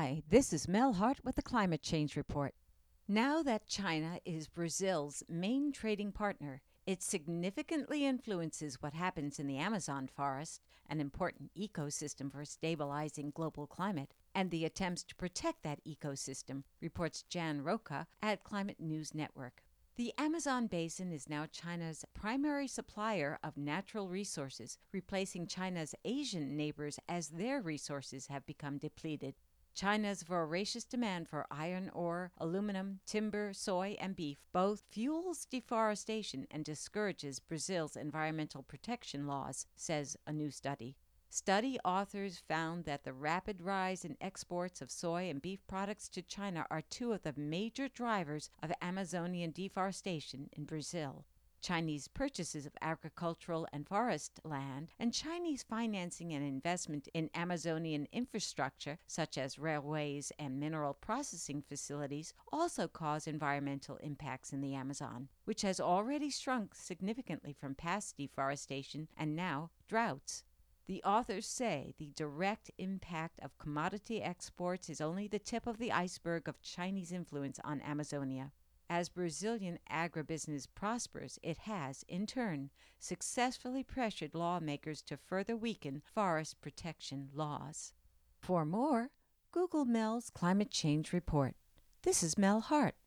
Hi, this is Mel Hart with the Climate Change Report. Now that China is Brazil's main trading partner, it significantly influences what happens in the Amazon forest, an important ecosystem for stabilizing global climate, and the attempts to protect that ecosystem, reports Jan Roca at Climate News Network. The Amazon basin is now China's primary supplier of natural resources, replacing China's Asian neighbors as their resources have become depleted. China's voracious demand for iron ore, aluminum, timber, soy, and beef both fuels deforestation and discourages Brazil's environmental protection laws, says a new study. Study authors found that the rapid rise in exports of soy and beef products to China are two of the major drivers of Amazonian deforestation in Brazil. Chinese purchases of agricultural and forest land, and Chinese financing and investment in Amazonian infrastructure, such as railways and mineral processing facilities, also cause environmental impacts in the Amazon, which has already shrunk significantly from past deforestation and now droughts. The authors say the direct impact of commodity exports is only the tip of the iceberg of Chinese influence on Amazonia. As Brazilian agribusiness prospers, it has, in turn, successfully pressured lawmakers to further weaken forest protection laws. For more, Google Mel's Climate Change Report. This is Mel Hart